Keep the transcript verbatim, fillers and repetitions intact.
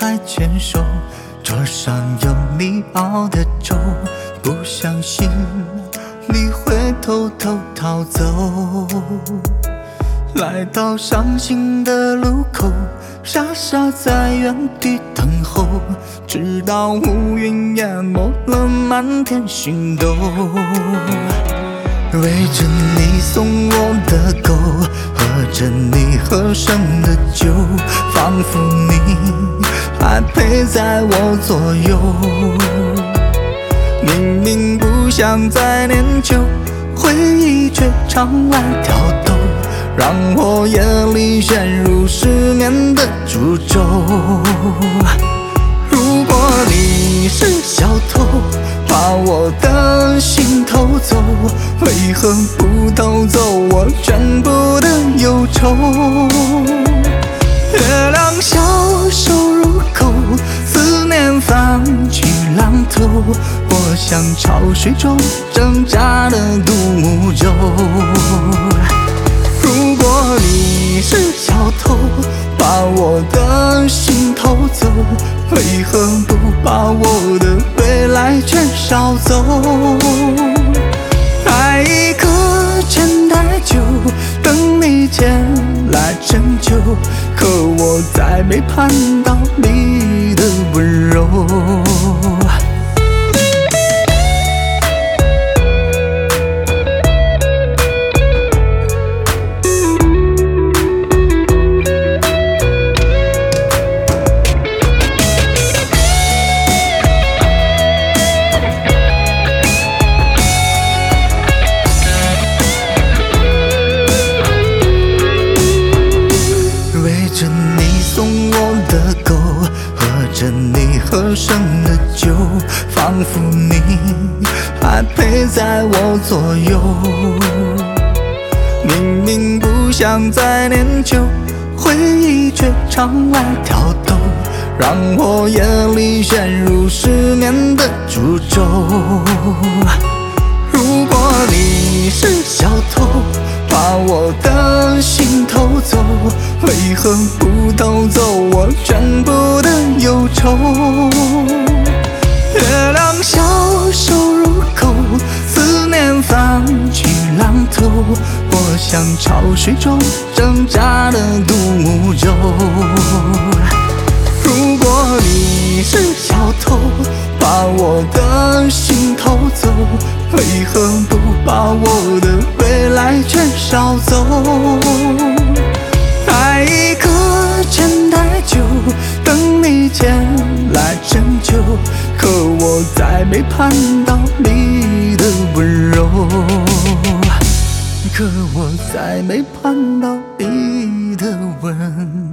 还牵手，桌上有你熬的粥，不相信你会偷偷逃走。来到伤心的路口，傻傻在原地等候，直到乌云淹没了满天星斗。围着你送我的狗，喝着你喝剩的酒，仿佛你还陪在我左右。明明不想再念旧，回忆却场外挑逗，让我夜里陷入失眠的诅咒。如果你是小偷，把我的心偷走，为何不偷走我全部的忧愁？月亮消瘦入口，思念泛起浪头，我像潮水中挣扎的独木舟。如果你是小偷，把我的心偷走，为何不把我的未来全烧走？爱一个钱太久，等你前来拯救，可我再没盼到你的温柔。你喝剩的酒，仿佛你还陪在我左右。明明不想再念旧，回忆却场外挑逗，让我夜里陷入失眠的诅咒。如果你是小偷，把我的心偷走，为何不偷走我全部的忧愁？月亮消瘦入口，思念泛起浪头，我像潮水中挣扎的独木舟。如果你是小偷，把我的心偷走，为何不把我的未来全烧走？爱一个钱太久，等你前来拯救，可我再没盼到你的温柔，可我再没盼到你的温柔。